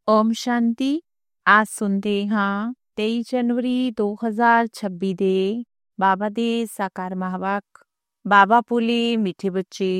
ਓਮ ਸ਼ਾਂਤੀ। आज ਸੁਣਦੇ ਹਾਂ 23 ਜਨਵਰੀ 2026 ਦੇ ਬਾਬਾ ਦੇ ਸਾਕਾਰ ਮਹਾਵਾਕ। ਬਾਬਾ ਪੁਲੀ ਮਿੱਠੇ ਬੱਚੇ,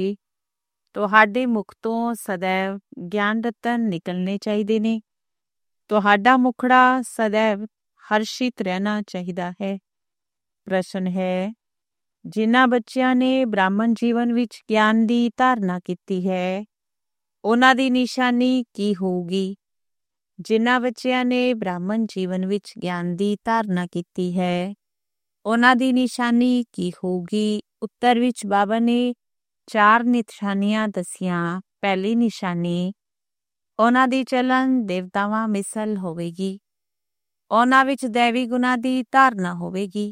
ਤੁਹਾਡੇ ਮੁਖ ਤੋਂ ਸदैव ਗਿਆਨ ਰਤਨ ਨਿਕਲਣੇ ਚਾਹੀਦੇ ਨੇ। ਤੁਹਾਡਾ ਮੁਖੜਾ ਸदैव ਹਰਸ਼ਿਤ ਰਹਿਣਾ ਚਾਹੀਦਾ ਹੈ। ਪ੍ਰਸ਼ਨ ਹੈ, ਜਿਨ੍ਹਾਂ ਬੱਚਿਆਂ ਨੇ ਬ੍ਰਾਹਮਣ ਜੀਵਨ ਵਿੱਚ ਗਿਆਨ ਦੀ ਧਾਰਨਾ ਕੀਤੀ ਹੈ, ਉਹਨਾਂ ਦੀ ਨਿਸ਼ਾਨੀ ਕੀ ਹੋਊਗੀ? ਜਿਨ੍ਹਾਂ ਬੱਚਿਆਂ ਨੇ ਬ੍ਰਾਹਮਣ ਜੀਵਨ ਵਿੱਚ ਗਿਆਨ ਦੀ ਧਾਰਨਾ ਕੀਤੀ ਹੈ, ਉਹਨਾਂ ਦੀ ਨਿਸ਼ਾਨੀ ਕੀ ਹੋਊਗੀ? ਉੱਤਰ ਵਿੱਚ ਬਾਬਾ ਨੇ 4 ਨਿਸ਼ਾਨੀਆਂ ਦੱਸੀਆਂ। ਪਹਿਲੀ ਨਿਸ਼ਾਨੀ, ਉਹਨਾਂ ਦੀ ਚਲਨ ਦੇਵਤਾਵਾਂ ਮਿਸਲ ਹੋਵੇਗੀ। ਉਹਨਾਂ ਵਿੱਚ ਦੈਵੀ ਗੁਣਾਂ ਦੀ ਧਾਰਨਾ ਹੋਵੇਗੀ।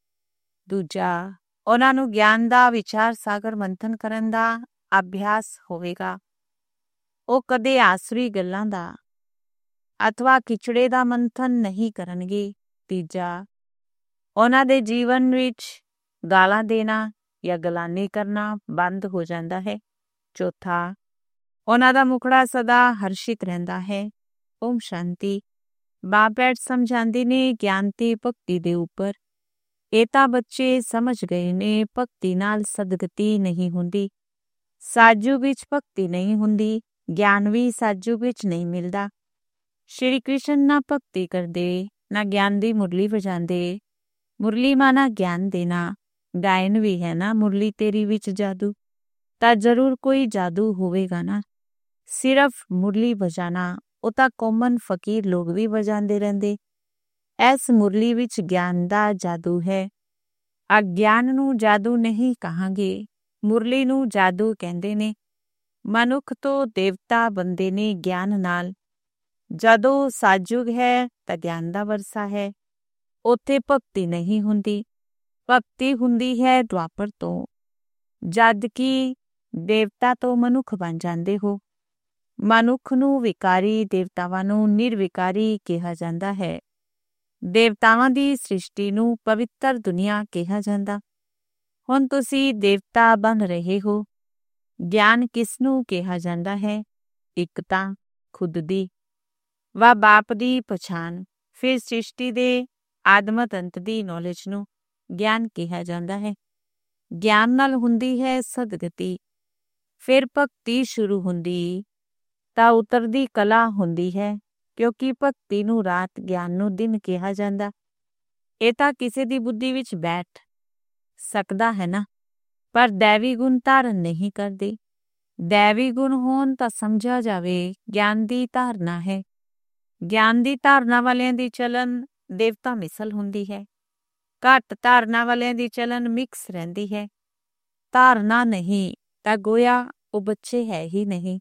ਦੂਜਾ, ਉਹਨਾਂ ਨੂੰ ਗਿਆਨ ਦਾ ਵਿਚਾਰ ਸਾਗਰ ਮੰਥਨ ਕਰਨ ਦਾ ਅਭਿਆਸ ਹੋਵੇਗਾ। ਉਹ ਕਦੇ ਆਸਰੀ ਗੱਲਾਂ ਦਾ ਅਥਵਾ ਖਿਚੜੇ ਦਾ ਮੰਥਨ ਨਹੀਂ ਕਰਨਗੇ। ਤੀਜਾ, ਉਹਨਾਂ ਦੇ ਜੀਵਨ ਵਿੱਚ ਗਾਲਾਂ ਦੇਣਾ ਜਾਂ ਗਲਾਨੀ ਕਰਨਾ ਬੰਦ ਹੋ ਜਾਂਦਾ ਹੈ। ਚੌਥਾ, ਉਹਨਾਂ ਦਾ ਮੁਖੜਾ ਸਦਾ ਹਰਸ਼ਿਤ ਰਹਿੰਦਾ ਹੈ। ਓਮ ਸ਼ਾਂਤੀ। ਬਾਪ ਸਮਝਾਉਂਦੇ ਨੇ ਗਿਆਨ ਤੇ ਭਗਤੀ ਦੇ ਉੱਪਰ। ਇਹ ਤਾਂ ਬੱਚੇ ਸਮਝ ਗਏ ਨੇ, ਭਗਤੀ ਨਾਲ ਸਦਗਤੀ ਨਹੀਂ ਹੁੰਦੀ, ਸਾਜੂ ਵਿੱਚ ਭਗਤੀ ਨਹੀਂ ਹੁੰਦੀ, ਗਿਆਨ ਵੀ ਸਾਜੂ ਵਿੱਚ ਨਹੀਂ ਮਿਲਦਾ। ਸ਼੍ਰੀ ਕ੍ਰਿਸ਼ਨ ਨਾ ਭਗਤੀ ਕਰਦੇ, ਨਾ ਗਿਆਨ ਦੀ ਮੁਰਲੀ ਵਜਾਉਂਦੇ। ਮੁਰਲੀ ਮਾਨਾ ਗਿਆਨ ਦੇਣਾ, ਗਾਇਨ ਵੀ ਹੈ ਨਾ ਮੁਰਲੀ ਤੇਰੀ ਵਿੱਚ ਜਾਦੂ, ਤਾਂ ਜ਼ਰੂਰ ਕੋਈ ਜਾਦੂ ਹੋਵੇਗਾ ਨਾ। ਸਿਰਫ ਮੁਰਲੀ ਵਜਾਣਾ, ਉਹ ਤਾਂ ਕਾਮਨ ਫਕੀਰ ਲੋਕ ਵੀ ਵਜਾਉਂਦੇ ਰਹਿੰਦੇ। ਇਸ ਮੁਰਲੀ ਵਿੱਚ ਗਿਆਨ ਦਾ ਜਾਦੂ ਹੈ। ਅਗਿਆਨ ਨੂੰ ਜਾਦੂ ਨਹੀਂ ਕਹਾਂਗੇ, ਮੁਰਲੀ ਨੂੰ ਜਾਦੂ ਕਹਿੰਦੇ ਨੇ। ਮਨੁੱਖ ਤੋਂ ਦੇਵਤਾ ਬੰਦੇ ਨੇ ਗਿਆਨ ਨਾਲ। ਜਦੋਂ ਸਾਜੁਗ ਹੈ ਤਾਂ ਗਿਆਨ ਦਾ ਵਰਸਾ ਹੈ, ਉੱਥੇ ਭਗਤੀ ਨਹੀਂ ਹੁੰਦੀ। ਭਗਤੀ ਹੁੰਦੀ ਹੈ ਦੁਆਪਰ ਤੋਂ, ਜਦ ਕਿ ਦੇਵਤਾ ਤੋਂ ਮਨੁੱਖ ਬਣ ਜਾਂਦੇ ਹੋ। ਮਨੁੱਖ ਨੂੰ ਵਿਕਾਰੀ, ਦੇਵਤਾਵਾਂ ਨੂੰ ਨਿਰਵਿਕਾਰੀ ਕਿਹਾ ਜਾਂਦਾ ਹੈ। ਦੇਵਤਾਵਾਂ ਦੀ ਸ੍ਰਿਸ਼ਟੀ ਨੂੰ ਪਵਿੱਤਰ ਦੁਨੀਆ ਕਿਹਾ ਜਾਂਦਾ। ਹੁਣ ਤੁਸੀਂ ਦੇਵਤਾ ਬਣ ਰਹੇ ਹੋ। ਗਿਆਨ ਕਿਸ ਨੂੰ ਕਿਹਾ ਜਾਂਦਾ ਹੈ? ਇੱਕ ਤਾਂ ਖੁਦ ਦੀ ਵਾ ਬਾਪ ਦੀ ਪਛਾਣ, ਫਿਰ ਸ੍ਰਿਸ਼ਟੀ ਦੇ ਆਦਮਤ ਅੰਤ ਦੀ ਨੌਲੇਜ ਨੂੰ ਗਿਆਨ ਕਿਹਾ ਜਾਂਦਾ ਹੈ। ਗਿਆਨ ਨਾਲ ਹੁੰਦੀ ਹੈ ਸਦਗਤੀ, ਫਿਰ ਭਗਤੀ ਸ਼ੁਰੂ ਹੁੰਦੀ ਤਾਂ ਉਤਰਦੀ ਕਲਾ ਹੁੰਦੀ ਹੈ, ਕਿਉਂਕਿ ਭਗਤੀ ਨੂੰ ਰਾਤ, ਗਿਆਨ ਨੂੰ ਦਿਨ ਕਿਹਾ ਜਾਂਦਾ। ਇਹ ਤਾਂ ਕਿਸੇ ਦੀ ਬੁੱਧੀ ਵਿੱਚ ਬੈਠ ਸਕਦਾ ਹੈ ਨਾ, ਪਰ ਦੈਵੀ ਗੁਣ ਧਾਰਨ ਨਹੀਂ ਕਰਦੇ। ਦੈਵੀ ਗੁਣ ਹੋਣ ਤਾਂ ਸਮਝਿਆ ਜਾਵੇ ਗਿਆਨ ਦੀ ਧਾਰਨਾ ਹੈ। ਗਿਆਨ ਦੀ ਧਾਰਨਾ ਵਾਲਿਆਂ ਦੀ ਚਲਨ ਦੇਵਤਾ ਮਿਸਲ ਹੁੰਦੀ ਹੈ। ਘੱਟ ਧਾਰਨਾ ਵਾਲਿਆਂ ਦੀ ਚਲਨ ਮਿਕਸ ਰਹਿੰਦੀ ਹੈ। ਧਾਰਨਾ ਨਹੀਂ ਤਾਂ ਗੋਇਆ ਉਹ ਬੱਚੇ ਹੈ ਹੀ ਨਹੀਂ।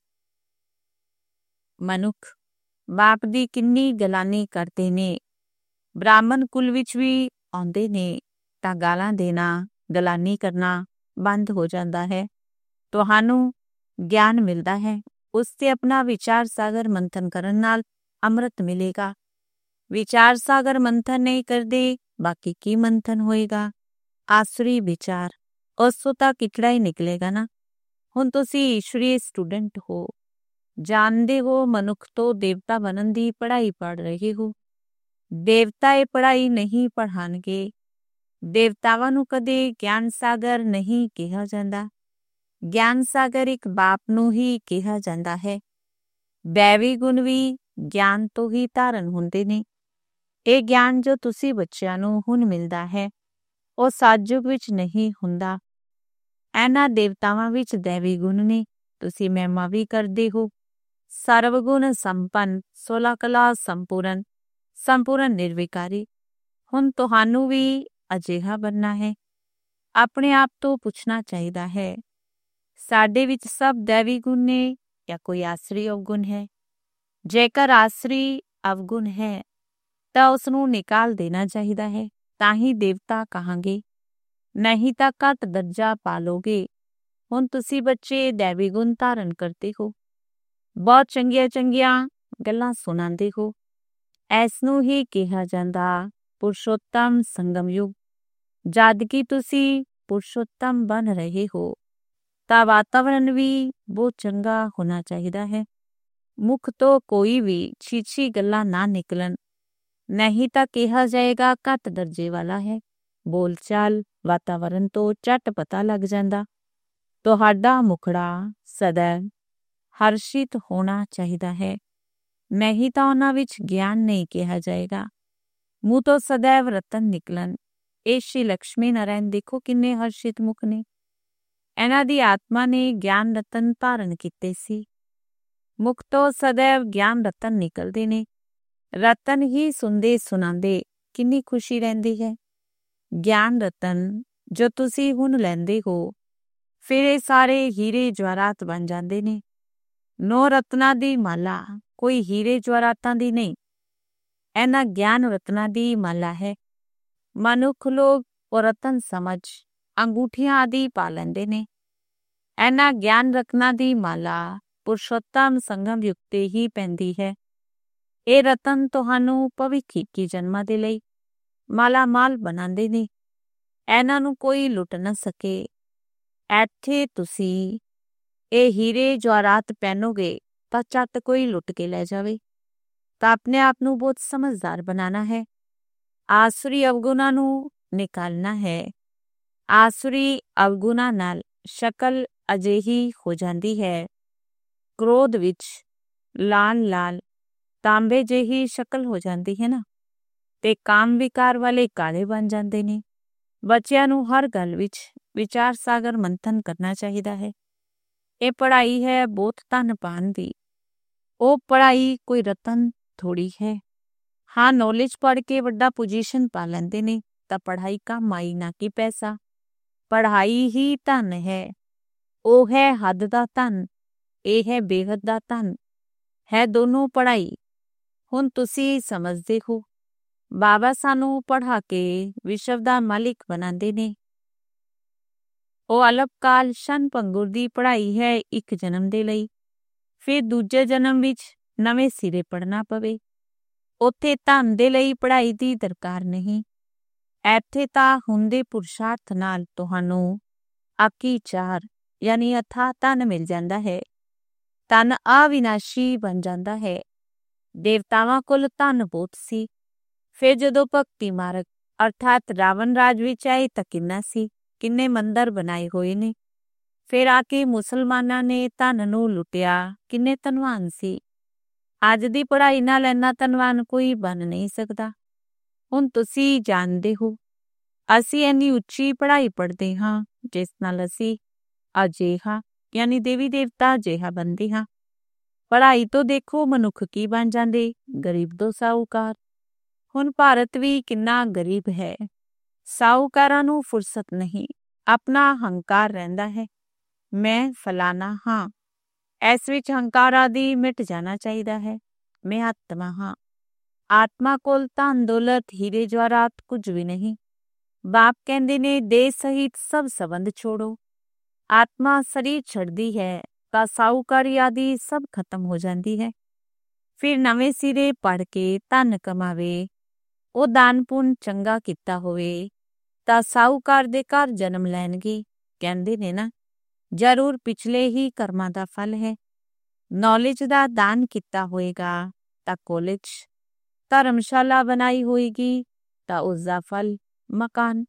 ਮਨੁੱਖ ਬਾਪ ਦੀ ਕਿੰਨੀ ਗਲਾਨੀ ਕਰਦੇ ਨੇ। ਬ੍ਰਾਹਮਣ ਕੁਲ ਵਿੱਚ ਵੀ ਆਉਂਦੇ ਨੇ ਤਾਂ ਗਾਲਾਂ ਦੇਣਾ, ਗਲਾਨੀ ਕਰਨਾ ਬੰਦ ਹੋ ਜਾਂਦਾ ਹੈ। ਤੁਹਾਨੂੰ ਗਿਆਨ ਮਿਲਦਾ ਹੈ, ਉਸ ਤੇ ਆਪਣਾ ਵਿਚਾਰ ਸਾਗਰ ਮੰਥਨ ਕਰਨ ਨਾਲ ਅੰਮ੍ਰਿਤ ਮਿਲੇਗਾ। ਵਿਚਾਰ ਸਾਗਰ ਮੰਥਨ ਨਹੀਂ ਕਰਦੇ, ਬਾਕੀ ਕੀ ਮੰਥਨ ਹੋਏਗਾ? ਆਸੁਰੀ ਵਿਚਾਰ, ਉਸ ਤੋਂ ਤਾਂ ਕਿਚੜਾ ਹੀ ਨਿਕਲੇਗਾ ਨਾ। ਹੁਣ ਤੁਸੀਂ ਈਸ਼ਵਰੀ ਸਟੂਡੈਂਟ ਹੋ, ਜਾਣਦੇ ਹੋ ਮਨੁੱਖ ਤੋਂ ਦੇਵਤਾ ਬਣਨ ਦੀ ਪੜ੍ਹਾਈ ਪੜ੍ਹ ਰਹੇ ਹੋ। ਦੇਵਤਾ ਇਹ ਪੜ੍ਹਾਈ ਨਹੀਂ ਪੜ੍ਹਾਉਣਗੇ। ਦੇਵਤਾਵਾਂ ਨੂੰ ਕਦੇ ਗਿਆਨ ਸਾਗਰ ਨਹੀਂ ਕਿਹਾ ਜਾਂਦਾ। ਗਿਆਨ ਸਾਗਰ ਇੱਕ ਬਾਪ ਨੂੰ ਹੀ ਕਿਹਾ ਜਾਂਦਾ ਹੈ। ਦੈਵੀ ਗੁਣ ਵੀ ਗਿਆਨ ਤੋਂ ਹੀ ਧਾਰਨ ਹੁੰਦੇ ਨੇ। ਇਹ ਗਿਆਨ ਜੋ ਤੁਸੀਂ ਬੱਚਿਆਂ ਨੂੰ ਹੁਣ ਮਿਲਦਾ ਹੈ, ਉਹ ਸਾਜੁਗ ਵਿੱਚ ਨਹੀਂ ਹੁੰਦਾ। ਇਹਨਾਂ ਦੇਵਤਾਵਾਂ ਵਿੱਚ ਦੈਵੀ ਗੁਣ ਨੇ। ਤੁਸੀਂ ਮਹਿਮਾ ਵੀ ਕਰਦੇ ਹੋ। ਸਰਵਗੁਣ ਸੰਪੰਨ, 16 ਕਲਾ ਸੰਪੂਰਨ, ਸੰਪੂਰਨ ਨਿਰਵਿਕਾਰੀ। ਹੁਣ ਤੁਹਾਨੂੰ ਵੀ ਅਜਿਹਾ ਬਣਨਾ ਹੈ। ਆਪਣੇ ਆਪ ਤੋਂ ਪੁੱਛਣਾ ਚਾਹੀਦਾ ਹੈ, ਸਾਡੇ ਵਿੱਚ ਸਭ ਦੈਵੀ ਗੁਣ ਨੇ ਜਾਂ ਕੋਈ ਆਸਰੀ ਅਵਗੁਣ ਹੈ? ਜੇਕਰ ਆਸਰੀ ਅਵਗੁਣ ਹੈ ਤਾਂ ਉਸਨੂੰ ਨਿਕਾਲ ਦੇਣਾ ਚਾਹੀਦਾ ਹੈ, ਤਾਂ ਹੀ ਦੇਵਤਾ ਕਹਾਂਗੇ, ਨਹੀਂ ਤਾਂ ਘੱਟ ਦਰਜਾ ਪਾਲੋਗੇ। ਹੁਣ ਤੁਸੀਂ ਬੱਚੇ ਦੈਵੀ ਗੁਣ ਧਾਰਨ ਕਰਦੇ ਹੋ, ਬਹੁਤ ਚੰਗੀਆਂ ਚੰਗੀਆਂ ਗੱਲਾਂ ਸੁਣਾਉਂਦੇ ਹੋ। ਇਸ ਨੂੰ ਹੀ ਕਿਹਾ ਜਾਂਦਾ ਪੁਰਸ਼ੋਤਮ ਸੰਗਮ ਯੁੱਗ। ਜਦ ਕਿ ਤੁਸੀਂ ਪੁਰਸ਼ੋਤਮ ਬਣ ਰਹੇ ਹੋ ਤਾਂ ਵਾਤਾਵਰਨ ਵੀ ਬਹੁਤ ਚੰਗਾ ਹੋਣਾ ਚਾਹੀਦਾ ਹੈ। ਮੁਖ ਤੋਂ ਕੋਈ ਵੀ ਛੀਛੀ ਗੱਲਾਂ ਨਾ ਨਿਕਲਣ, ਨਹੀਂ ਤਾਂ ਕਿਹਾ ਜਾਏਗਾ ਘੱਟ ਦਰਜੇ ਵਾਲਾ ਹੈ। ਬੋਲਚਾਲ ਵਾਤਾਵਰਨ ਤੋਂ ਝੱਟ ਪਤਾ ਲੱਗ ਜਾਂਦਾ। ਤੁਹਾਡਾ ਮੁਖੜਾ ਸदैव ਹਰਸ਼ਿਤ ਹੋਣਾ ਚਾਹੀਦਾ ਹੈ, ਨਹੀਂ ਤਾਂ ਉਹਨਾਂ ਵਿੱਚ ਗਿਆਨ ਨਹੀਂ ਕਿਹਾ ਜਾਏਗਾ। ਮੂੰਹ ਤੋਂ ਸदैव ਰਤਨ ਨਿਕਲਣ। ਇਹ ਸ਼੍ਰੀ ਲਕਸ਼ਮੀ ਨਾਰਾਇਣ ਦੇਖੋ ਕਿੰਨੇ ਹਰਸ਼ਿਤ ਮੁਖ ਨੇ। ਇਹਨਾਂ ਦੀ ਆਤਮਾ ਨੇ ਗਿਆਨ ਰਤਨ ਧਾਰਨ ਕੀਤੇ ਸੀ। ਮੁਖ ਤੋਂ ਸदैव ਗਿਆਨ ਰਤਨ ਨਿਕਲਦੇ ਨੇ। ਰਤਨ ਹੀ ਸੁਣਦੇ ਸੁਣਾਉਂਦੇ ਕਿੰਨੀ ਖੁਸ਼ੀ ਰਹਿੰਦੀ ਹੈ। ਗਿਆਨ ਰਤਨ ਜੋ ਤੁਸੀਂ ਹੁਣ ਲੈਂਦੇ ਹੋ, ਫਿਰ ਇਹ ਸਾਰੇ ਹੀਰੇ ਜਵਾਹਰਾਤ ਬਣ ਜਾਂਦੇ ਨੇ। 9 ਰਤਨਾਂ ਦੀ ਮਾਲਾ ਕੋਈ ਹੀਰੇ ਜਵਾਹਰਾਤਾਂ ਦੀ ਨਹੀਂ, ਇਹਨਾਂ ਗਿਆਨ ਰਤਨਾਂ ਦੀ ਮਾਲਾ ਹੈ। ਮਨੁੱਖ ਲੋਕ ਉਹ ਰਤਨ ਸਮਝ ਅੰਗੂਠੀਆਂ ਆਦਿ ਪਾ ਲੈਂਦੇ ਨੇ। ਇਹਨਾਂ ਗਿਆਨ ਰਤਨਾਂ ਦੀ ਮਾਲਾ ਪੁਰਸ਼ੋਤਮ ਸੰਗਮ ਯੁਕਤੇ ਹੀ ਪੈਂਦੀ ਹੈ। ਇਹ ਰਤਨ ਤੁਹਾਨੂੰ ਭਵਿੱਖ 21 ਜਨਮਾਂ ਦੇ ਲਈ ਮਾਲਾ ਮਾਲ ਬਣਾਉਂਦੇ ਨੇ। ਇਹਨਾਂ ਨੂੰ ਕੋਈ ਲੁੱਟ ਨਾ ਸਕੇ। ਇੱਥੇ ਤੁਸੀਂ ਇਹ ਹੀਰੇ ਜਵਾਹਰਾਤ ਪਹਿਨੋਗੇ ਤਾਂ ਝੱਟ ਕੋਈ ਲੁੱਟ ਕੇ ਲੈ ਜਾਵੇ। ਤਾਂ ਆਪਣੇ ਆਪ ਨੂੰ ਬਹੁਤ ਸਮਝਦਾਰ ਬਣਾਉਣਾ ਹੈ। ਆਸੁਰੀ ਅਵਗੁਣਾਂ ਨੂੰ ਨਿਕਾਲਣਾ ਹੈ। ਆਸੁਰੀ ਅਵਗੁਣਾਂ ਨਾਲ ਸ਼ਕਲ ਅਜਿਹੀ ਹੋ ਜਾਂਦੀ ਹੈ, ਕ੍ਰੋਧ ਵਿੱਚ ਲਾਲ ਲਾਲ ਤਾਂਬੇ ਜਿਹੀ ਸ਼ਕਲ ਹੋ ਜਾਂਦੀ ਹੈ ਨਾ, ਤੇ ਕਾਮ ਵਿਕਾਰ ਵਾਲੇ ਕਾਲੇ ਬਣ ਜਾਂਦੇ ਨੇ। ਬੱਚਿਆਂ ਨੂੰ ਹਰ ਗੱਲ ਵਿੱਚ ਵਿਚਾਰ ਸਾਗਰ ਮੰਥਨ ਕਰਨਾ ਚਾਹੀਦਾ ਹੈ। ਇਹ ਪੜ੍ਹਾਈ ਹੈ ਬਹੁਤ ਧਨ ਪਾਉਣ ਦੀ। ਉਹ ਪੜ੍ਹਾਈ ਕੋਈ ਰਤਨ ਥੋੜੀ ਹੈ। ਹਾਂ, ਨੌਲੇਜ ਪੜ੍ਹ ਕੇ ਵੱਡਾ ਪੋਜੀਸ਼ਨ ਪਾ ਲੈਂਦੇ ਨੇ, ਤਾਂ ਪੜ੍ਹਾਈ ਕੰਮ ਆਈ ਨਾ ਕਿ ਪੈਸਾ। ਪੜ੍ਹਾਈ ਹੀ ਧਨ ਹੈ। ਉਹ ਹੈ ਹੱਦ ਦਾ ਧਨ, ਇਹ ਹੈ ਬੇਹੱਦ ਦਾ ਧਨ। ਹੈ ਦੋਨੋਂ ਪੜ੍ਹਾਈ। ਹੁਣ ਤੁਸੀਂ ਸਮਝਦੇ ਹੋ, ਬਾਬਾ ਸਾਨੂੰ ਪੜ੍ਹਾ ਕੇ ਵਿਸ਼ਵ ਦਾ ਮਾਲਿਕ ਬਣਾਉਂਦੇ ਨੇ। ਉਹ ਅਲਪਕਾਲ ਸ਼ਨ ਭੰਗੁਰ ਦੀ ਪੜ੍ਹਾਈ ਹੈ ਇੱਕ ਜਨਮ ਦੇ ਲਈ। ਫਿਰ ਦੂਜੇ ਜਨਮ ਵਿੱਚ ਨਵੇਂ ਸਿਰੇ ਪੜ੍ਹਨਾ ਪਵੇ। ਉੱਥੇ ਧਨ ਦੇ ਲਈ ਪੜ੍ਹਾਈ ਦੀ ਦਰਕਾਰ ਨਹੀਂ। ਇੱਥੇ ਤਾਂ ਹੁੰਦੇ ਪੁਰਸ਼ਾਰਥ ਨਾਲ ਤੁਹਾਨੂੰ ਆਕੀ ਚਾਰ ਯਾਨੀ ਅਥਾਹ ਧਨ ਮਿਲ ਜਾਂਦਾ ਹੈ। ਧਨ ਅਵਿਨਾਸ਼ੀ ਬਣ ਜਾਂਦਾ ਹੈ। ਦੇਵਤਾਵਾਂ ਕੋਲ ਧਨ ਬਹੁਤ ਸੀ। ਫਿਰ ਜਦੋਂ ਭਗਤੀ ਮਾਰਗ ਅਰਥਾਤ ਰਾਵਣ ਰਾਜ ਵਿੱਚ ਆਏ ਤਾਂ ਕਿੰਨਾ ਸੀ, ਕਿੰਨੇ ਮੰਦਰ ਬਣਾਏ ਹੋਏ ਨੇ। ਫਿਰ ਆ ਕੇ ਮੁਸਲਮਾਨਾਂ ਨੇ ਧਨ ਨੂੰ ਲੁੱਟਿਆ, ਕਿੰਨੇ ਧਨਵਾਨ ਸੀ। ਅੱਜ ਦੀ ਪੜ੍ਹਾਈ ਨਾਲ ਇੰਨਾ ਧਨਵਾਨ ਕੋਈ ਬਣ ਨਹੀਂ ਸਕਦਾ। ਹੁਣ ਤੁਸੀਂ ਜਾਣਦੇ ਹੋ, ਅਸੀਂ ਇੰਨੀ ਉੱਚੀ ਪੜ੍ਹਾਈ ਪੜ੍ਹਦੇ ਹਾਂ ਜਿਸ ਨਾਲ ਅਸੀਂ ਅਜਿਹਾ ਯਾਨੀ ਦੇਵੀ ਦੇਵਤਾ ਅਜਿਹਾ ਬਣਦੇ ਹਾਂ। ਪੜ੍ਹਾਈ ਤੋਂ ਦੇਖੋ ਮਨੁੱਖ ਕੀ ਬਣ ਜਾਂਦੇ, ਗਰੀਬ ਤੋਂ ਸਾਹੂਕਾਰ। ਹੁਣ ਭਾਰਤ ਵੀ ਕਿੰਨਾ ਗਰੀਬ ਹੈ। ਸਾਹੂਕਾਰਾਂ ਨੂੰ ਫੁਰਸਤ ਨਹੀਂ, ਆਪਣਾ ਹੰਕਾਰ ਰਹਿੰਦਾ ਹੈ। ਮੈਂ ਫਲਾਣਾ ਹਾਂ। ਇਸ ਵਿੱਚ ਹੰਕਾਰ ਆਦਿ ਮਿਟ ਜਾਣਾ ਚਾਹੀਦਾ ਹੈ। ਮੈਂ ਆਤਮਾ ਹਾਂ। ਆਤਮਾ ਕੋਲ ਧਨ ਦੌਲਤ ਹੀਰੇ ਜਵਾਹਰਾਤ ਕੁਝ ਵੀ ਨਹੀਂ। ਬਾਪ ਕਹਿੰਦੇ ਨੇ ਦੇਹ ਸਹਿਤ ਸਭ ਸੰਬੰਧ ਛੋੜੋ। ਆਤਮਾ ਸਰੀਰ ਛੱਡਦੀ ਹੈ ਤਾਂ ਸਾਹੂਕਾਰੀ ਆਦਿ ਸਭ ਖਤਮ ਹੋ ਜਾਂਦੀ ਹੈ। ਫਿਰ ਨਵੇਂ ਸਿਰੇ ਪੜ੍ਹ ਕੇ ਧਨ ਕਮਾਵੇ। ਉਹ ਦਾਨ ਪੁੰਨ ਚੰਗਾ ਕੀਤਾ ਹੋਵੇ ਤਾਂ ਸਾਹੂਕਾਰ ਦੇ ਘਰ ਜਨਮ ਲੈਣਗੇ। ਕਹਿੰਦੇ ਨੇ ਨਾ, ਜ਼ਰੂਰ ਪਿਛਲੇ ਹੀ ਕਰਮਾਂ ਦਾ ਫਲ ਹੈ। ਨੌਲੇਜ ਦਾ ਦਾਨ ਕੀਤਾ ਹੋਏਗਾ ਤਾਂ ਕਾਲਜ, ਧਰਮਸ਼ਾਲਾ ਬਣਾਈ ਹੋਏਗੀ ਤਾਂ ਉਸਦਾ ਫਲ ਮਕਾਨ।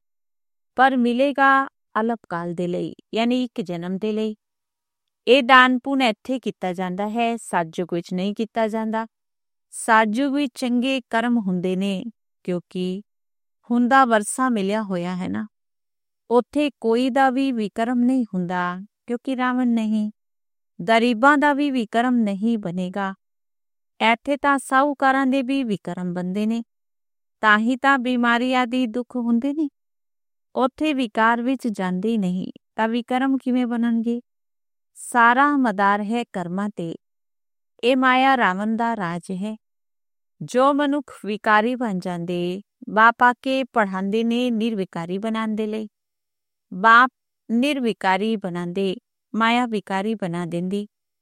ਪਰ ਮਿਲੇਗਾ ਅਲਪਕਾਲ ਦੇ ਲਈ ਯਾਨੀ ਇੱਕ ਜਨਮ ਦੇ ਲਈ। ਇਹ ਦਾਨ ਪੁੰਨ ਇੱਥੇ ਕੀਤਾ ਜਾਂਦਾ ਹੈ, ਸਤਯੁਗ ਵਿੱਚ ਨਹੀਂ ਕੀਤਾ ਜਾਂਦਾ। ਸਤਯੁਗ ਵਿੱਚ ਚੰਗੇ ਕਰਮ ਹੁੰਦੇ ਨੇ ਕਿਉਂਕਿ ਹੁੰਦਾ ਵਰਸਾ ਮਿਲਿਆ ਹੋਇਆ ਹੈ ਨਾ। ਉੱਥੇ ਕੋਈ ਦਾ ਵੀ ਵਿਕਰਮ ਨਹੀਂ ਹੁੰਦਾ ਕਿਉਂਕਿ ਰਾਵਣ ਨਹੀਂ। ਗਰੀਬਾਂ ਦਾ ਵੀ ਵਿਕਰਮ ਨਹੀਂ ਬਣੇਗਾ। ਇੱਥੇ ਤਾਂ ਸਾਹੂਕਾਰਾਂ ਦੇ ਵੀ ਵਿਕਰਮ ਬਣਦੇ ਨੇ, ਤਾਂ ਹੀ ਤਾਂ ਬਿਮਾਰੀ ਆਦਿ ਦੁੱਖ ਹੁੰਦੇ ਨੇ। ਉੱਥੇ ਵਿਕਾਰ ਵਿੱਚ ਜਾਂਦੇ ਨਹੀਂ ਤਾਂ ਵਿਕਰਮ ਕਿਵੇਂ ਬਣਨਗੇ। ਸਾਰਾ ਮਦਾਰ ਹੈ ਕਰਮਾਂ ਤੇ। ਇਹ ਮਾਇਆ ਰਾਵਣ ਦਾ ਰਾਜ ਹੈ। ਜੋ ਮਨੁੱਖ ਵਿਕਾਰੀ ਬਣ ਜਾਂਦੇ, ਬਾਪ ਆ ਕੇ ਪੜ੍ਹਾਉਂਦੇ ਨੇ ਨਿਰਵਿਕਾਰੀ ਬਣਾਉਣ ਦੇ ਲਈ। ਬਾਪ ਨਿਰਵਿਕਾਰੀ ਬਣਾਉਂਦੇ, ਮਾਇਆ ਵਿਕਾਰੀ ਬਣਾ ਦਿੰਦੀ।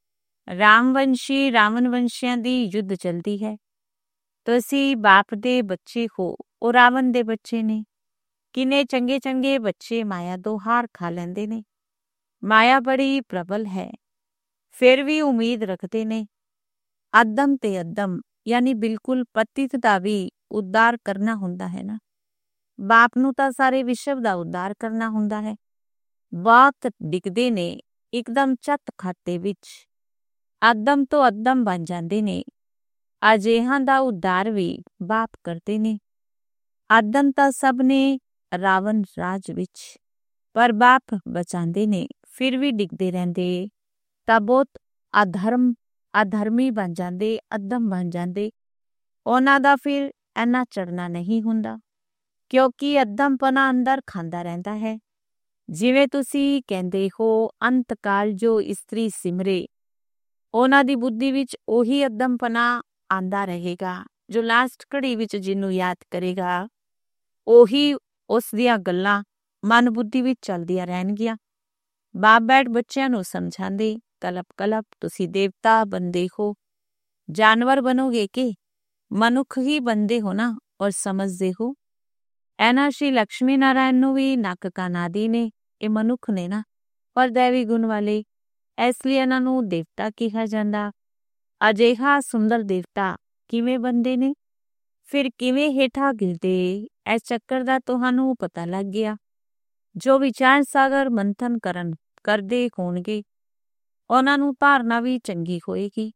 ਰਾਮਵੰਸ਼ੀ ਰਾਵਣ ਵੰਸ਼ੀਆਂ ਦੀ ਯੁੱਧ ਚਲਦੀ ਹੈ। ਤੁਸੀਂ ਬਾਪ ਦੇ ਬੱਚੇ ਹੋ, ਉਹ ਰਾਵਣ ਦੇ ਬੱਚੇ ਨੇ। ਕਿੰਨੇ ਚੰਗੇ ਚੰਗੇ ਬੱਚੇ ਮਾਇਆ ਤੋਂ ਹਾਰ ਖਾ ਲੈਂਦੇ ਨੇ। ਮਾਇਆ ਬੜੀ ਪ੍ਰਬਲ ਹੈ, ਫਿਰ ਵੀ ਉਮੀਦ ਰੱਖਦੇ ਨੇ। ਅਦਮ ਤੇ ਅਦਮ ਯਾਨੀ ਬਿਲਕੁਲ ਪਤਿਤ ਦਾ ਵੀ ਉद्धार ਕਰਨਾ ਹੁੰਦਾ ਹੈ ਨਾ। ਬਾਪ ਨੂੰ ਤਾਂ ਸਾਰੇ ਵਿਸ਼ਵ ਦਾ ਉद्धार ਕਰਨਾ ਹੁੰਦਾ ਹੈ। ਬਹੁਤ ਡਿੱਗਦੇ ਨੇ ਇੱਕਦਮ ਚੱਤ ਖਾਤੇ ਵਿੱਚ, ਅਦਮ ਤੋਂ ਅਦਮ ਬਣ ਜਾਂਦੇ ਨੇ। ਅਜਿਹਾਂ ਦਾ ਉद्धार ਵੀ ਬਾਪ ਕਰਦੇ ਨੇ। ਅਦਮ ਤਾਂ ਸਭ ਨੇ ਰਾਵਣ ਰਾਜ ਵਿੱਚ, ਪਰ ਬਾਪ ਬਚਾਉਂਦੇ ਨੇ। ਫਿਰ ਵੀ ਡਿੱਗਦੇ ਰਹਿੰਦੇ ਤਾਂ ਬਹੁਤ ਅਧਰਮੀ ਬਣ ਜਾਂਦੇ, ਅਦਮ ਬਣ ਜਾਂਦੇ। ਉਹਨਾਂ ਦਾ ਫਿਰ ਇੰਨਾ ਚੜ੍ਹਨਾ ਨਹੀਂ ਹੁੰਦਾ, ਕਿਉਂਕਿ ਅਦਮਪਨਾ ਅੰਦਰ ਖਾਂਦਾ ਰਹਿੰਦਾ ਹੈ। ਜਿਵੇਂ ਤੁਸੀਂ ਕਹਿੰਦੇ ਹੋ ਅੰਤਕਾਲ ਜੋ ਇਸਤਰੀ ਸਿਮਰੇ, ਉਹਨਾਂ ਦੀ ਬੁੱਧੀ ਵਿੱਚ ਉਹੀ ਅਦਮਪਨਾ ਆਂਦਾ ਰਹੇਗਾ। ਜੋ ਲਾਸਟ ਘੜੀ ਵਿੱਚ ਜਿਹਨੂੰ ਯਾਦ ਕਰੇਗਾ, ਉਹੀ ਉਸ ਦੀਆਂ ਗੱਲਾਂ ਮਨ ਬੁੱਧੀ ਵਿੱਚ ਚੱਲਦੀਆਂ ਰਹਿਣਗੀਆਂ। ਬਾਪ ਬੈਠ ਬੱਚਿਆਂ ਨੂੰ ਸਮਝਾਉਂਦੇ, ਕਲਪ ਕਲਪ ਤੁਸੀਂ ਦੇਵਤਾ ਬਣਦੇ ਹੋ, ਜਾਨਵਰ ਬਣੋਗੇ ਕਿ ਮਨੁੱਖ ਹੀ ਬਣਦੇ ਹੋ ਨਾ, ਔਰ ਸਮਝਦੇ ਹੋ। ਇਹਨਾਂ ਸ਼੍ਰੀ ਲਕਸ਼ਮੀ ਨਾਰਾਇਣ ਨੂੰ ਵੀ ਨੱਕ ਕੰਨ ਆਦਿ ਨੇ, ਇਹ ਮਨੁੱਖ ਨੇ ਨਾ, ਪਰ ਦੈਵੀ ਗੁਣ ਵਾਲੇ, ਇਸ ਲਈ ਇਹਨਾਂ ਨੂੰ ਦੇਵਤਾ ਕਿਹਾ ਜਾਂਦਾ। ਅਜਿਹਾ ਸੁੰਦਰ ਦੇਵਤਾ ਕਿਵੇਂ ਬਣਦੇ ਨੇ, ਫਿਰ ਕਿਵੇਂ ਹੇਠਾਂ ਗਿਰਦੇ, ਇਸ ਚੱਕਰ ਦਾ ਤੁਹਾਨੂੰ ਪਤਾ ਲੱਗ ਗਿਆ। ਜੋ ਵਿਚਾਰ ਸਾਗਰ ਮੰਥਨ ਕਰਦੇ ਹੋਣਗੇ, ਉਹਨਾਂ ਨੂੰ ਧਾਰਨਾ ਵੀ ਚੰਗੀ ਹੋਏਗੀ।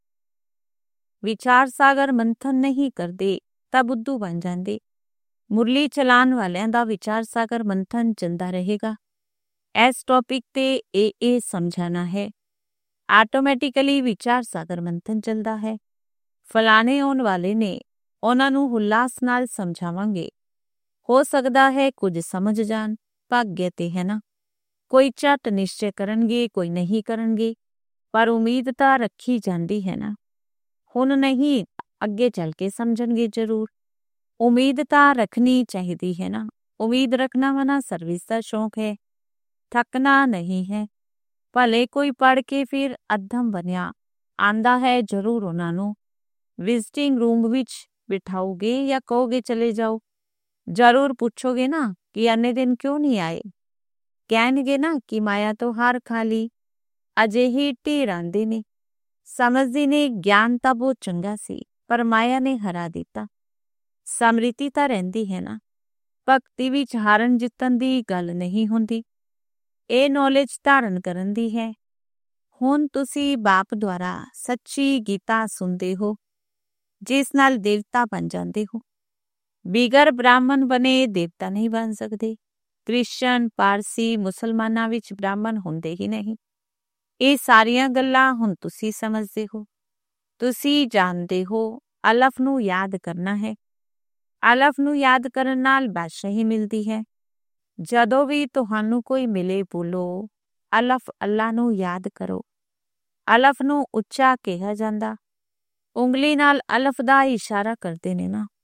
ਵਿਚਾਰ ਸਾਗਰ ਮੰਥਨ ਨਹੀਂ ਕਰਦੇ ਤਾਂ ਬੁੱਧੂ ਬਣ ਜਾਂਦੇ। ਮੁਰਲੀ ਚਲਾਉਣ ਵਾਲਿਆਂ ਦਾ ਵਿਚਾਰ ਸਾਗਰ ਮੰਥਨ ਚੱਲਦਾ ਰਹੇਗਾ। ਇਸ ਟੌਪਿਕ ਤੇ ਇਹ ਸਮਝਾਣਾ ਹੈ। ਆਟੋਮੈਟਿਕਲੀ ਵਿਚਾਰ ਸਾਗਰ ਮੰਥਨ ਚੱਲਦਾ ਹੈ। ਫਲਾਣੇ ਆਉਣ ਵਾਲੇ ਨੇ, ਉਹਨਾਂ ਨੂੰ ਹੁਲਾਸ ਨਾਲ ਸਮਝਾਵਾਂਗੇ। ਹੋ ਸਕਦਾ ਹੈ ਕੁਝ ਸਮਝ ਜਾਣ, ਭਾਗਯ ਤੇ ਹੈ ਨਾ। ਕੋਈ ਝਟ ਨਿਸ਼ਚੈ ਕਰਨਗੇ, ਕੋਈ ਨਹੀਂ ਕਰਨਗੇ, ਪਰ ਉਮੀਦ ਤਾਂ ਰੱਖੀ ਜਾਂਦੀ ਹੈ ਨਾ। ਹੁਣ ਨਹੀਂ, ਅੱਗੇ ਚੱਲ ਕੇ ਸਮਝਣਗੇ ਜ਼ਰੂਰ। ਉਮੀਦ ਤਾਂ ਰੱਖਣੀ ਚਾਹੀਦੀ ਹੈ ਨਾ। ਉਮੀਦ ਰੱਖਣਾ ਵਨਾ ਸਰਵਿਸ ਦਾ ਸ਼ੌਂਕ ਹੈ, ਥੱਕਣਾ ਨਹੀਂ ਹੈ। ਭਲੇ ਕੋਈ ਪੜ੍ਹ ਕੇ ਫਿਰ ਅਧਮ ਬਣਿਆ ਆਂਦਾ ਹੈ, ਜ਼ਰੂਰ ਉਹਨਾਂ ਨੂੰ ਵਿਜ਼ਿਟਿੰਗ ਰੂਮ ਵਿੱਚ ਬਿਠਾਓਗੇ ਜਾਂ ਕਹੋਗੇ ਚਲੇ ਜਾਓ। ਜ਼ਰੂਰ ਪੁੱਛੋਗੇ ਨਾ ਕਿ ਇੰਨੇ ਦਿਨ ਕਿਉਂ ਨਹੀਂ ਆਏ। ਕਹਿਣਗੇ ਨਾ ਕਿ ਮਾਇਆ ਤੋਂ ਹਾਰ ਖਾ ਲਈ। ਅਜਿਹੀ ਢੇਰ ਆਂਦੇ ਨੇ, ਸਮਝਦੇ ਨੇ ਗਿਆਨ ਤਾਂ ਬਹੁਤ ਚੰਗਾ ਸੀ, ਪਰ ਮਾਇਆ ਨੇ ਹਰਾ ਦਿੱਤਾ। ਸਮ੍ਰਿਤੀ ਤਾਂ ਰਹਿੰਦੀ ਹੈ ਨਾ। ਭਗਤੀ ਵਿੱਚ ਹਾਰਨ ਜਿੱਤਣ ਦੀ ਗੱਲ ਨਹੀਂ ਹੁੰਦੀ, ਇਹ ਨੌਲੇਜ ਧਾਰਨ ਕਰਨ ਦੀ ਹੈ। ਹੁਣ ਤੁਸੀਂ ਬਾਪ ਦੁਆਰਾ ਸੱਚੀ ਗੀਤਾ ਸੁਣਦੇ ਹੋ, ਜਿਸ ਨਾਲ ਦੇਵਤਾ ਬਣ ਜਾਂਦੇ ਹੋ। ਬਿਗਰ ਬ੍ਰਾਹਮਣ ਬਣੇ ਦੇਵਤਾ ਨਹੀਂ ਬਣ ਸਕਦੇ। ਕ੍ਰਿਸਚਨ, ਪਾਰਸੀ, ਮੁਸਲਮਾਨਾਂ ਵਿੱਚ ਬ੍ਰਾਹਮਣ ਹੁੰਦੇ ਹੀ ਨਹੀਂ। ਇਹ ਸਾਰੀਆਂ ਗੱਲਾਂ ਹੁਣ ਤੁਸੀਂ ਸਮਝਦੇ ਹੋ। ਤੁਸੀਂ ਜਾਣਦੇ ਹੋ ਅਲਫ ਨੂੰ ਯਾਦ ਕਰਨਾ ਹੈ। ਅਲਫ ਨੂੰ ਯਾਦ ਕਰਨ ਨਾਲ ਬਾਦਸ਼ਾਹੀ ਮਿਲਦੀ ਹੈ। ਜਦੋਂ ਵੀ ਤੁਹਾਨੂੰ ਕੋਈ ਮਿਲੇ, ਬੋਲੋ ਅਲਫ ਅੱਲਾ ਨੂੰ ਯਾਦ ਕਰੋ। ਅਲਫ ਨੂੰ ਉੱਚਾ ਕਿਹਾ ਜਾਂਦਾ। ਉਂਗਲੀ ਨਾਲ ਅਲਫ ਦਾ ਇਸ਼ਾਰਾ ਕਰਦੇ ਨੇ ਨਾ।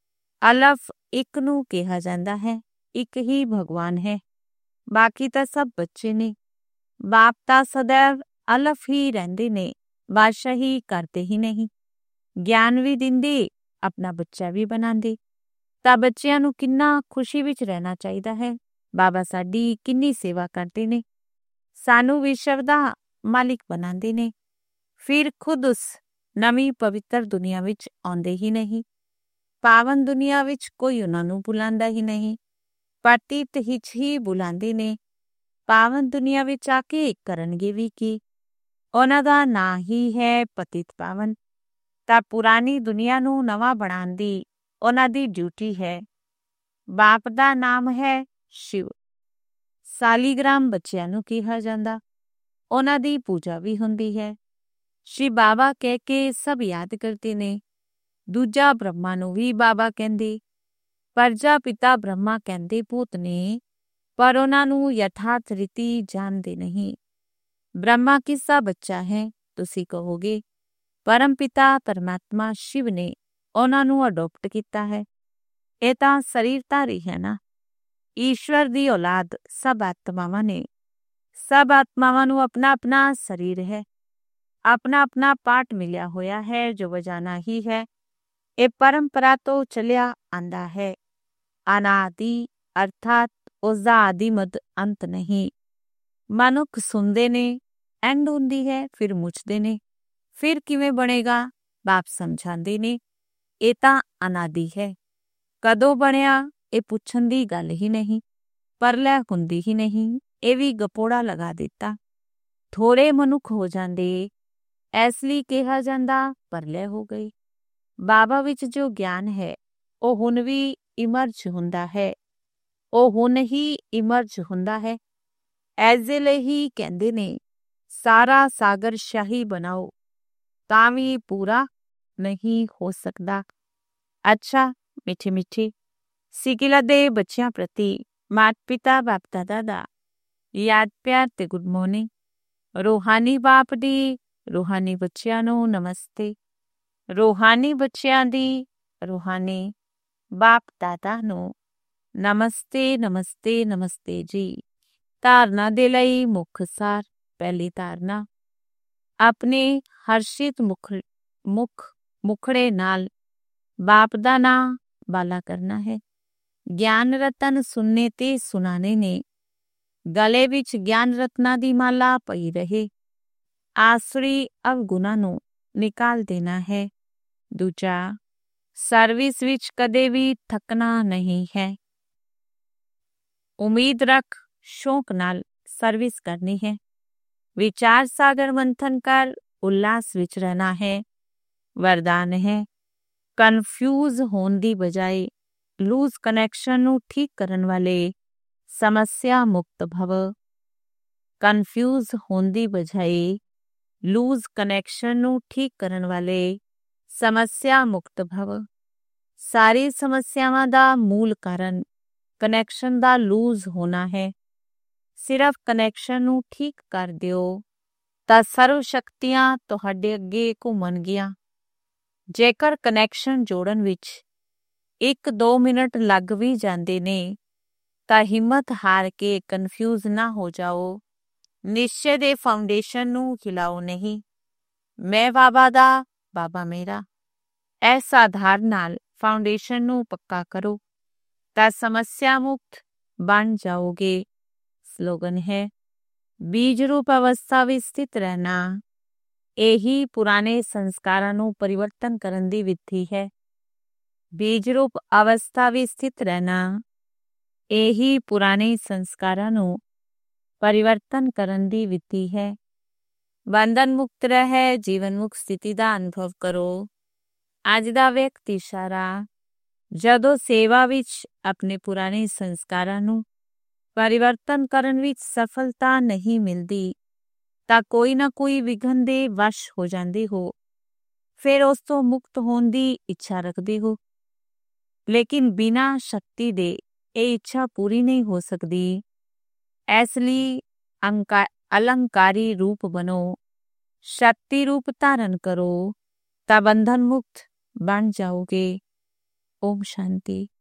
ਅਲਫ ਇੱਕ ਨੂੰ ਕਿਹਾ ਜਾਂਦਾ ਹੈ। ਇੱਕ ਹੀ ਭਗਵਾਨ ਹੈ, ਬਾਕੀ ਤਾਂ ਸਭ ਬੱਚੇ ਨੇ। ਬਾਪ ਤਾਂ ਸदैव ਅਲਫ ਹੀ ਰਹਿੰਦੇ ਨੇ, ਬਾਦਸ਼ਾਹੀ ਕਰਦੇ ਹੀ ਨਹੀਂ। ਗਿਆਨ ਵੀ ਦਿੰਦੇ, ਆਪਣਾ ਬੱਚਾ ਵੀ ਬਣਾਉਂਦੇ। ਤਾਂ ਬੱਚਿਆਂ ਨੂੰ ਕਿੰਨਾ ਖੁਸ਼ੀ ਵਿੱਚ ਰਹਿਣਾ ਚਾਹੀਦਾ ਹੈ। ਬਾਬਾ ਸਾਡੀ ਕਿੰਨੀ ਸੇਵਾ ਕਰਦੇ ਨੇ, ਸਾਨੂੰ ਵਿਸ਼ਵ ਦਾ ਮਾਲਿਕ ਬਣਾਉਂਦੇ ਨੇ, ਫਿਰ ਖੁਦ ਉਸ ਨਵੀਂ ਪਵਿੱਤਰ ਦੁਨੀਆ ਵਿੱਚ ਆਉਂਦੇ ਹੀ ਨਹੀਂ। ਪਾਵਨ ਦੁਨੀਆ ਵਿੱਚ ਕੋਈ ਉਹਨਾਂ ਨੂੰ ਬੁਲਾਉਂਦਾ ਹੀ ਨਹੀਂ, ਪਤਿਤ ਵਿੱਚ ਹੀ ਬੁਲਾਉਂਦੇ ਨੇ। ਪਾਵਨ ਦੁਨੀਆ ਵਿੱਚ ਆ ਕੇ ਕਰਨਗੇ ਵੀ ਕੀ? ਉਹਨਾਂ ਦਾ ਨਾਂ ਹੀ ਹੈ ਪਤਿਤ ਪਾਵਨ। ਤਾਂ ਪੁਰਾਣੀ ਦੁਨੀਆ ਨੂੰ ਨਵਾਂ ਬਣਾਉਣ ਦੀ ਉਹਨਾਂ ਦੀ ਡਿਊਟੀ ਹੈ। ਬਾਪ ਦਾ ਨਾਮ ਹੈ ਸ਼ਿਵ। ਸਾਲੀਗ੍ਰਾਮ ਬੱਚਿਆਂ ਨੂੰ ਕਿਹਾ ਜਾਂਦਾ, ਉਹਨਾਂ ਦੀ ਪੂਜਾ ਵੀ ਹੁੰਦੀ ਹੈ। ਸ਼੍ਰੀ ਬਾਬਾ ਕਹਿ ਕੇ ਸਭ ਯਾਦ ਕਰਦੇ ਨੇ। ਦੂਜਾ ਬ੍ਰਹਮਾ ਨੂੰ ਵੀ ਬਾਬਾ ਕਹਿੰਦੇ। ਪ੍ਰਜਾਪਿਤਾ ਬ੍ਰਹਮਾ ਕਹਿੰਦੇ ਭੂਤ ਨੇ, ਪਰ ਉਹਨਾਂ ਨੂੰ ਯਥਾਰਥ ਰੀਤੀ ਜਾਣਦੇ ਨਹੀਂ। ਬ੍ਰਹਮਾ ਕਿਸਦਾ ਬੱਚਾ ਹੈ ਤੁਸੀਂ ਕਹੋਗੇ? ਪਰਮ ਪਿਤਾ ਪਰਮਾਤਮਾ ਸ਼ਿਵ ਨੇ ਉਹਨਾਂ ਨੂੰ ਅਡੋਪਟ ਕੀਤਾ ਹੈ। ਇਹ ਤਾਂ ਸਰੀਰਧਾਰੀ ਹੈ ਨਾ। ਈਸ਼ਵਰ ਦੀ ਔਲਾਦ ਸਭ ਆਤਮਾਵਾਂ ਨੇ। ਸਭ ਆਤਮਾਵਾਂ ਨੂੰ ਆਪਣਾ ਆਪਣਾ ਸਰੀਰ ਹੈ, ਆਪਣਾ ਆਪਣਾ ਪਾਠ ਮਿਲਿਆ ਹੋਇਆ ਹੈ ਜੋ ਵਜਾਣਾ ਹੀ ਹੈ। ਇਹ ਪਰੰਪਰਾ ਤੋਂ ਚੱਲਿਆ ਆਂਦਾ ਹੈ। ਅਨਾਦਿ ਅਰਥਾਤ ਉਸਦਾ ਆਦਿ ਮੱਧ ਅੰਤ ਨਹੀਂ। ਮਨੁੱਖ ਸੁਣਦੇ ਨੇ, ਐਂਡ ਹੁੰਦੀ ਹੈ, ਫਿਰ ਮੁੱਚਦੇ ਨੇ, ਫਿਰ ਕਿਵੇਂ ਬਣੇਗਾ? ਬਾਪ ਸਮਝਾਉਂਦੇ ਨੇ, ਇਹ ਤਾਂ ਅਨਾਦਿ ਹੈ। ਕਦੋਂ ਬਣਿਆ ਇਹ ਪੁੱਛਣ ਦੀ ਗੱਲ ਹੀ ਨਹੀਂ, ਪਰਲੈ ਹੁੰਦੀ ਹੀ ਨਹੀਂ, ਇਹ ਵੀ ਗਪੋੜਾ ਲਗਾ ਦਿੱਤਾ। ਥੋੜੇ ਮਨੁੱਖ ਹੋ ਜਾਂਦੇ, ਇਸ ਲਈ ਕਿਹਾ ਜਾਂਦਾ ਪਰਲੈ ਹੋ ਗਈ। ਬਾਬਾ ਵਿੱਚ ਜੋ ਗਿਆਨ ਹੈ ਉਹ ਹੁਣ ਵੀ ਇਮਰਜ ਹੁੰਦਾ ਹੈ, ਉਹ ਹੁਣ ਹੀ ਇਮਰਜ ਹੁੰਦਾ ਹੈ। ਐਸੇ ਲਈ ਹੀ ਕਹਿੰਦੇ ਨੇ, ਸਾਰਾ ਸਾਗਰ ਸ਼ਾਹੀ ਬਣਾਓ ਤਾਂ ਵੀ ਪੂਰਾ ਨਹੀਂ ਹੋ ਸਕਦਾ। ਅੱਛਾ ਮਿੱਠੇ ਮਿੱਠੇ ਸਿਕਿਲਾ ਦੇ ਬੱਚਿਆਂ ਪ੍ਰਤੀ ਮਾਤਾ ਪਿਤਾ ਬਾਪ ਦਾਦਾ ਦਾ ਯਾਦ ਪਿਆਰ ਤੇ ਗੁੱਡ ਮਾਰਨਿੰਗ। ਰੂਹਾਨੀ ਬਾਪ ਦੀ ਰੂਹਾਨੀ ਬੱਚਿਆਂ ਨੂੰ ਨਮਸਤੇ। ਰੂਹਾਨੀ ਬੱਚਿਆਂ ਦੀ ਰੂਹਾਨੀ ਬਾਪ ਦਾਦਾ ਨੂੰ ਨਮਸਤੇ ਨਮਸਤੇ ਨਮਸਤੇ ਜੀ। ਧਾਰਨਾ ਦੇ ਲਈ ਮੁੱਖ ਸਾਰ। ਪਹਿਲੀ ਧਾਰਨਾ, ਆਪਣੇ ਹਰਸ਼ਿਤ ਮੁਖੜੇ ਨਾਲ ਬਾਪ ਦਾ ਨਾਂ ਬਾਲਾ ਕਰਨਾ ਹੈ। ਗਿਆਨ ਰਤਨ ਸੁਣਨੇ ਤੇ ਸੁਣਾਣੇ ਨੇ, ਗਲੇ ਵਿੱਚ ਗਿਆਨ ਰਤਨਾਂ ਦੀ ਮਾਲਾ ਪਈ ਰਹੇ। ਆਸਰੀ ਅਵਗੁਣਾਂ ਨੂੰ ਨਿਕਾਲ ਦੇਣਾ ਹੈ। ਦੂਜਾ, ਸਰਵਿਸ ਵਿੱਚ ਕਦੇ ਵੀ ਥੱਕਣਾ ਨਹੀਂ ਹੈ। ਉਮੀਦ ਰੱਖ ਸ਼ੌਕ ਨਾਲ ਸਰਵਿਸ ਕਰਨੀ ਹੈ। ਵਿਚਾਰ ਸਾਗਰ ਮੰਥਨ ਕਰ ਉਲਾਸ ਵਿੱਚ ਰਹਿਣਾ ਹੈ। ਵਰਦਾਨ ਹੈ, ਕਨਫਿਊਜ਼ ਹੋਣ ਦੀ ਬਜਾਏ ਲੂਜ਼ ਕਨੈਕਸ਼ਨ ਨੂੰ ਠੀਕ ਕਰਨ ਵਾਲੇ ਸਮੱਸਿਆ ਮੁਕਤ ਭਵ। ਕਨਫਿਊਜ਼ ਹੋਣ ਦੀ ਬਜਾਏ ਲੂਜ਼ ਕਨੈਕਸ਼ਨ ਨੂੰ ਠੀਕ ਕਰਨ ਵਾਲੇ ਸਮੱਸਿਆ ਮੁਕਤ ਭਵ। ਸਾਰੀ ਸਮੱਸਿਆਵਾਂ ਦਾ ਮੂਲ ਕਾਰਨ ਕਨੈਕਸ਼ਨ ਦਾ ਲੂਜ਼ ਹੋਣਾ ਹੈ। ਸਿਰਫ ਕਨੈਕਸ਼ਨ ਨੂੰ ਠੀਕ ਕਰ ਦਿਓ ਤਾਂ ਸਰਵ ਸ਼ਕਤੀਆਂ ਤੁਹਾਡੇ ਅੱਗੇ ਘੁੰਮਣਗੀਆਂ। ਜੇਕਰ ਕਨੈਕਸ਼ਨ ਜੋੜਨ ਵਿੱਚ 1-2 ਮਿੰਟ ਲੱਗ ਵੀ ਜਾਂਦੇ ਨੇ ਤਾਂ ਹਿੰਮਤ ਹਾਰ ਕੇ ਕਨਫਿਊਜ਼ ਨਾ ਹੋ ਜਾਓ। ਨਿਸ਼ਚੇ ਦੇ ਫਾਊਂਡੇਸ਼ਨ ਨੂੰ ਹਿਲਾਓ ਨਹੀਂ। ਮੈਂ ਬਾਬਾ ਦਾ, ਬਾਬਾ ਮੇਰਾ। ਇਸ ਆਧਾਰ ਨਾਲ ਫਾਊਂਡੇਸ਼ਨ ਨੂੰ ਪੱਕਾ ਕਰੋ ਤਾਂ ਸਮੱਸਿਆ ਮੁਕਤ ਬਣ ਜਾਓਗੇ। ਸਲੋਗਨ ਹੈ, ਬੀਜ ਰੂਪ ਅਵਸਥਾ ਵਿੱਚ ਸਥਿਤ ਰਹਿਣਾ। ਇਹੀ ਪੁਰਾਣੇ ਸੰਸਕਾਰਾਂ ਨੂੰ ਪਰਿਵਰਤਨ ਕਰਨ ਦੀ ਵਿਧੀ ਹੈ। ਬੀਜ ਰੂਪ ਅਵਸਥਾ ਵਿੱਚ ਸਥਿਤ ਰਹਿਣਾ, ਇਹੀ ਪੁਰਾਣੇ ਸੰਸਕਾਰਾਂ ਨੂੰ ਪਰਿਵਰਤਨ ਕਰਨ ਦੀ ਵਿਧੀ ਹੈ। ਬੰਧਨ ਮੁਕਤ ਰਹਿ ਜੀਵਨ ਮੁਕਤ ਸਥਿਤੀ ਦਾ ਅਨੁਭਵ ਕਰੋ। ਅੱਜ ਦਾ ਵਿਅਕਤ ਇਸ਼ਾਰਾ, ਜਦੋਂ ਸੇਵਾ ਵਿੱਚ ਆਪਣੇ ਪੁਰਾਣੇ ਸੰਸਕਾਰਾਂ ਨੂੰ ਪਰਿਵਰਤਨ ਕਰਨ ਵਿੱਚ ਸਫਲਤਾ ਨਹੀਂ ਮਿਲਦੀ ਤਾਂ ਕੋਈ ਨਾ ਕੋਈ ਵਿਘਨ ਦੇ ਵਸ਼ ਹੋ ਜਾਂਦੇ ਹੋ। ਫਿਰ ਉਸ ਤੋਂ ਮੁਕਤ ਹੋਣ ਦੀ ਇੱਛਾ ਰੱਖਦੇ ਹੋ, ਲੇਕਿਨ ਬਿਨਾਂ ਸ਼ਕਤੀ ਦੇ ਇਹ ਇੱਛਾ ਪੂਰੀ ਨਹੀਂ ਹੋ ਸਕਦੀ। ਇਸ ਲਈ ਅਲੰਕਾਰੀ ਰੂਪ ਬਣੋ, ਸ਼ਕਤੀ ਰੂਪ ਧਾਰਨ ਕਰੋ ਤਾਂ ਬੰਧਨ ਮੁਕਤ ਬਣ ਜਾਓਗੇ। ਓਮ ਸ਼ਾਂਤੀ।